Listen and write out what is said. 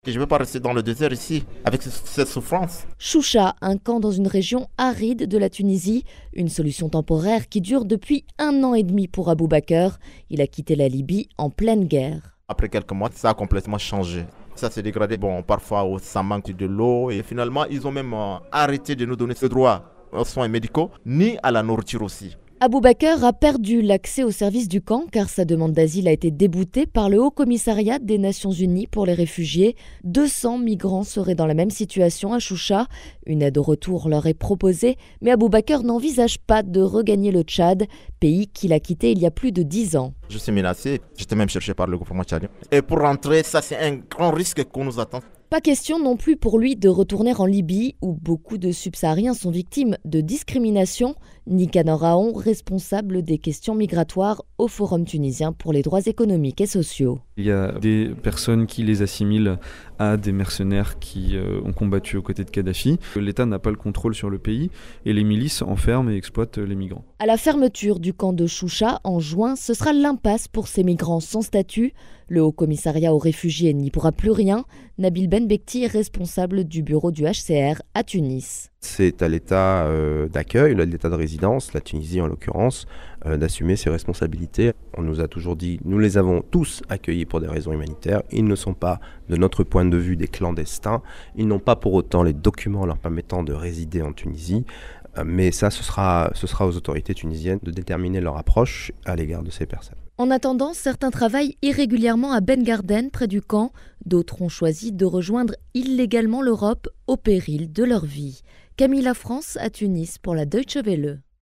Je ne veux pas rester dans le désert ici, avec cette souffrance. Choucha, un camp dans une région aride de la Tunisie, une solution temporaire qui dure depuis 1 an et demi pour Aboubaker. Il a quitté la Libye en pleine guerre. Après quelques mois, ça a complètement changé. Ça s'est dégradé. Bon, parfois, ça manque de l'eau. Et finalement, ils ont même arrêté de nous donner ce droit aux soins médicaux, ni à la nourriture aussi. Aboubaker a perdu l'accès aux services du camp car sa demande d'asile a été déboutée par le Haut Commissariat des Nations Unies pour les réfugiés. 200 migrants seraient dans la même situation à Choucha. Une aide au retour leur est proposée, mais Aboubaker n'envisage pas de regagner le Tchad, pays qu'il a quitté il y a plus de 10 ans. Je suis menacé, j'étais même cherché par le gouvernement tchadien. Et pour rentrer, ça c'est un grand risque qu'on nous attend. Pas question non plus pour lui de retourner en Libye, où beaucoup de subsahariens sont victimes de discrimination. Nicanor Aon, responsable des questions migratoires au Forum tunisien pour les droits économiques et sociaux. Il y a des personnes qui les assimilent à des mercenaires qui ont combattu aux côtés de Kadhafi. L'État n'a pas le contrôle sur le pays et les milices enferment et exploitent les migrants. À la fermeture du camp de Choucha en juin, ce sera l'impasse pour ces migrants sans statut. Le Haut Commissariat aux réfugiés n'y pourra plus rien. Nabil Benbekti est responsable du bureau du HCR à Tunis. C'est à l'État d'accueil, à l'État de résidence, la Tunisie en l'occurrence, d'assumer ses responsabilités. On nous a toujours dit, nous les avons tous accueillis pour des raisons humanitaires. Ils ne sont pas, de notre point de vue, des clandestins. Ils n'ont pas pour autant les documents leur permettant de résider en Tunisie. Mais ça, ce sera aux autorités tunisiennes de déterminer leur approche à l'égard de ces personnes. En attendant, certains travaillent irrégulièrement à Ben Garden, près du camp. D'autres ont choisi de rejoindre illégalement l'Europe au péril de leur vie. Camille La France à Tunis pour la Deutsche Welle.